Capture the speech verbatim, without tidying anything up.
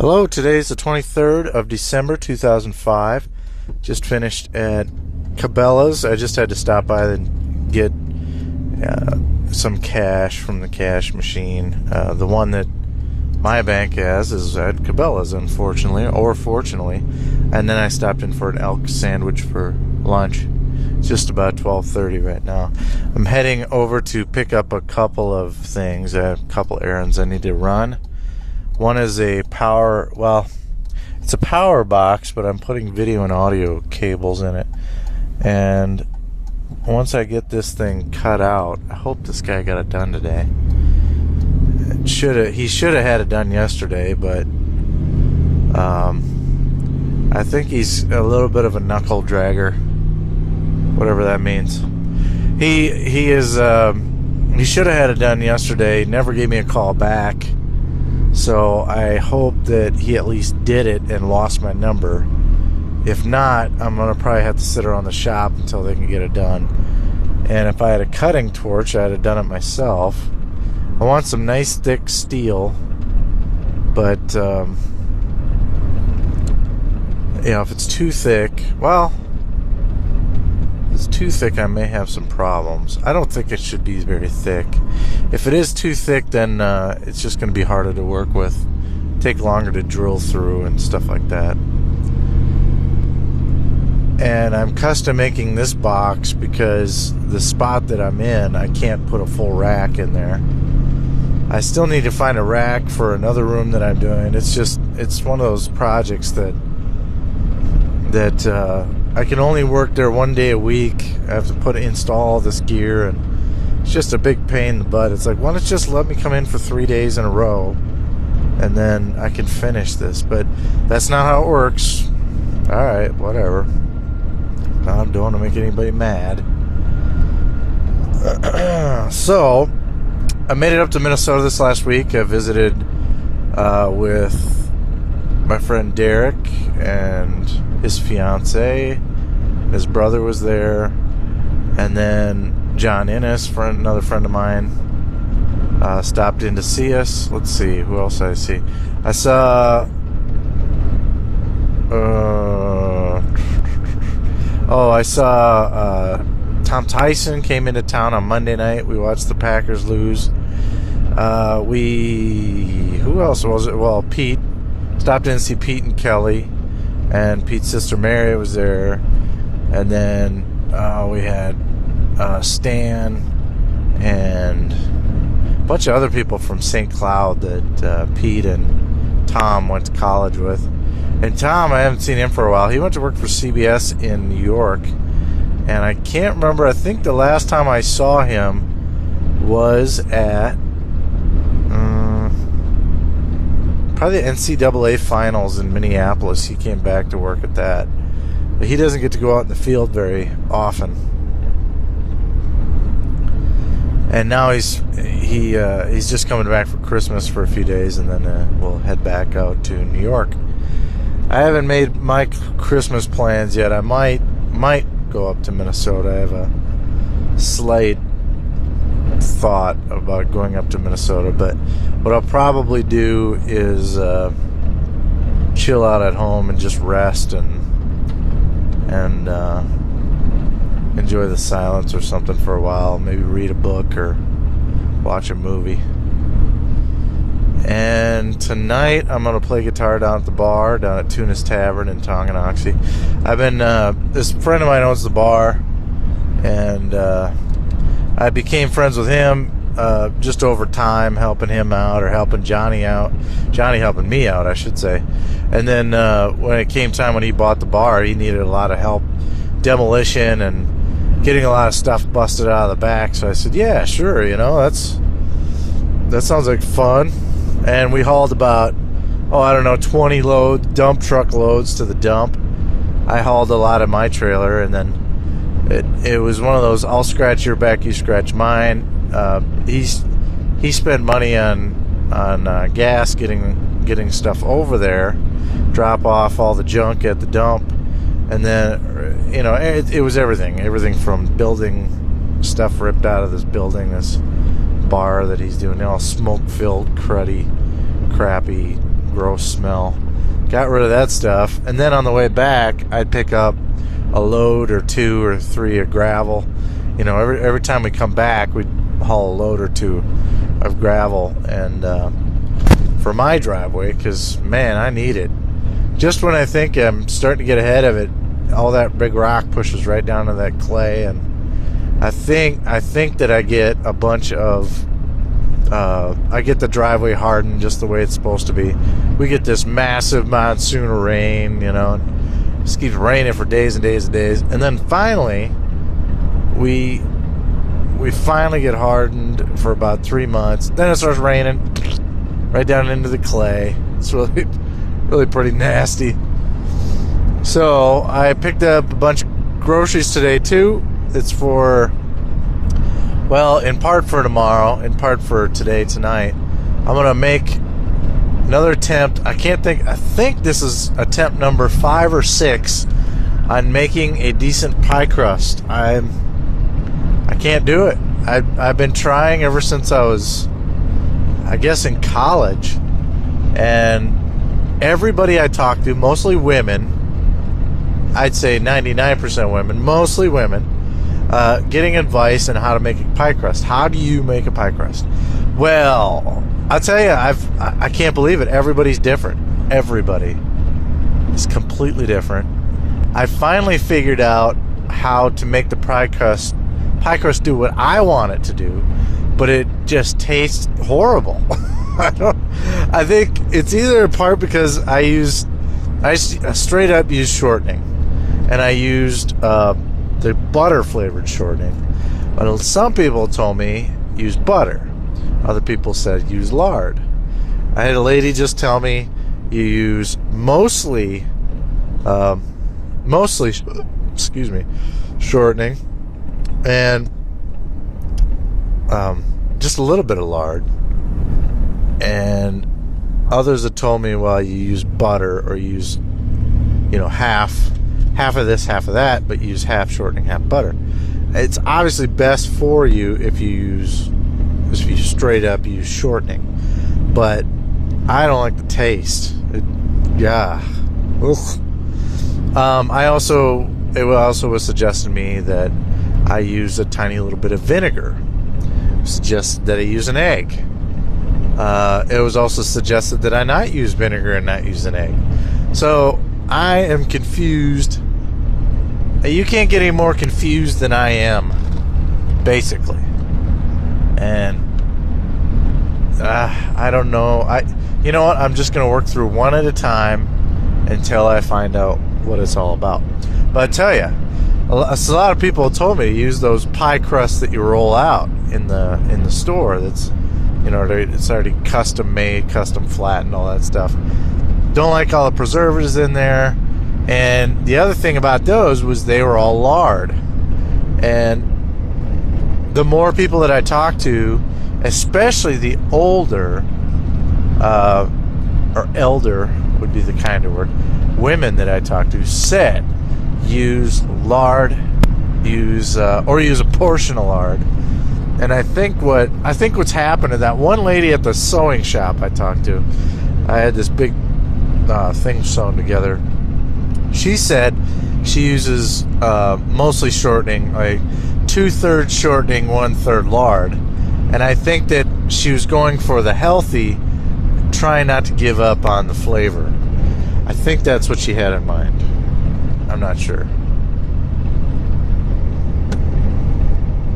Hello, today's the twenty-third of December two thousand five. Just finished at Cabela's. I just had to stop by and get uh, some cash from the cash machine. Uh, the one that my bank has is at Cabela's, unfortunately, or fortunately. And then I stopped in for an elk sandwich for lunch. It's just about twelve thirty right now. I'm heading over to pick up a couple of things, a couple errands I need to run. One is a power, well, it's a power box, but I'm putting video and audio cables in it. And once I get this thing cut out, I hope this guy got it done today. Should have, he should have had it done yesterday, but um, I think he's a little bit of a knuckle dragger, whatever that means. He he is um, he should have had it done yesterday. Never gave me a call back. So I hope that he at least did it and lost my number. If not, I'm going to probably have to sit around the shop until they can get it done. And if I had a cutting torch, I'd have done it myself. I want some nice thick steel, but um, you know, if it's too thick, well, if it's too thick, I may have some problems. I don't think it should be very thick. If it is too thick, then uh, it's just going to be harder to work with, take longer to drill through and stuff like that. And I'm custom making this box because the spot that I'm in, I can't put a full rack in there. I still need to find a rack for another room that I'm doing. It's just, it's one of those projects that that uh, I can only work there one day a week. I have to put install all this gear, and it's just a big pain in the butt. It's like, why don't you just let me come in for three days in a row, and then I can finish this. But that's not how it works. All right, whatever. I don't want to make anybody mad. So, I made it up to Minnesota this last week. I visited uh, with my friend Derek and his fiance. His brother was there, and then John Innes, friend, another friend of mine, uh, stopped in to see us. Let's see, who else did I see? I saw. Uh, oh, I saw uh, Tom Tyson came into town on Monday night. We watched the Packers lose. Uh, we who else was it? Well, Pete stopped in to see Pete and Kelly, and Pete's sister Mary was there, and then uh, we had uh, Stan and a bunch of other people from Saint Cloud that uh, Pete and Tom went to college with. And Tom, I haven't seen him for a while. He went to work for C B S in New York, and I can't remember. I think the last time I saw him was at probably the N C double A finals in Minneapolis. He came back to work at that. But he doesn't get to go out in the field very often. And now he's he uh, he's just coming back for Christmas for a few days, and then uh, we'll head back out to New York. I haven't made my Christmas plans yet. I might might go up to Minnesota. I have a slight thought about going up to Minnesota, but what I'll probably do is uh, chill out at home and just rest and and uh, enjoy the silence or something for a while. Maybe read a book or watch a movie. And tonight I'm going to play guitar down at the bar, down at Tuna's Tavern in Tonganoxie. I've been, uh, this friend of mine owns the bar, and uh, I became friends with him uh, just over time, helping him out or helping Johnny out. Johnny helping me out, I should say. And then uh, when it came time when he bought the bar, he needed a lot of help, demolition and getting a lot of stuff busted out of the back. So I said, yeah, sure, you know, that's that sounds like fun. And we hauled about, oh, I don't know, twenty load dump truck loads to the dump. I hauled a lot of my trailer, and then it it was one of those, I'll scratch your back, you scratch mine. Uh, he's he spent money on on uh, gas getting getting stuff over there, drop off all the junk at the dump, and then you know it, it was everything, everything from building stuff ripped out of this building, this bar that he's doing, all smoke-filled, cruddy, crappy gross smell. Got rid of that stuff. And then on the way back, I'd pick up a load or two or three of gravel. You know, every every time we come back, we'd haul a load or two of gravel and uh, for my driveway, because, man, I need it. Just when I think I'm starting to get ahead of it, all that big rock pushes right down to that clay, and I think I think that I get a bunch of uh, I get the driveway hardened just the way it's supposed to be. We get this massive monsoon of rain, you know, and it just keeps raining for days and days and days, and then finally we we finally get hardened for about three months. Then it starts raining right down into the clay. It's really really pretty nasty. So I picked up a bunch of groceries today too. It's for, well, in part for tomorrow, in part for today, tonight. I'm going to make another attempt. I can't think, I think this is attempt number five or six on making a decent pie crust. I'm, I can't do it. I, I've been trying ever since I was, I guess, in college. And everybody I talk to, mostly women, I'd say ninety-nine percent women, mostly women, uh, getting advice on how to make a pie crust. How do you make a pie crust? Well, I'll tell you, I've, I can't believe it. Everybody's different. Everybody is completely different. I finally figured out how to make the pie crust, pie crust do what I want it to do, but it just tastes horrible. I don't, I think it's either a part because I use, I straight up use shortening. And I used uh, the butter flavored shortening. But some people told me use butter. Other people said use lard. I had a lady just tell me you use mostly, um, mostly, excuse me, shortening, and um, just a little bit of lard. And others have told me, well, you use butter or use, you know, half. half of this, half of that, but use half shortening, half butter. It's obviously best for you if you use, if you straight up use shortening, but I don't like the taste. It, yeah. Ugh. Um, I also, it also was suggested to me that I use a tiny little bit of vinegar. It suggested that I use an egg. Uh, it was also suggested that I not use vinegar and not use an egg. So I am confused. You can't get any more confused than I am, basically. And uh, I don't know. I, you know what? I'm just going to work through one at a time until I find out what it's all about. But I tell you, a lot of people told me to use those pie crusts that you roll out in the in the store. That's, you know, it's already custom made, custom flat, and all that stuff. Don't like all the preservatives in there. And the other thing about those was they were all lard. And the more people that I talked to, especially the older, uh, or elder would be the kind of word, women that I talked to said, use lard, use uh, or use a portion of lard. And I think what I think what's happened to that one lady at the sewing shop I talked to, I had this big uh, thing sewn together. She said she uses uh, mostly shortening, like two-thirds shortening, one-third lard. And I think that she was going for the healthy, trying not to give up on the flavor. I think that's what she had in mind. I'm not sure.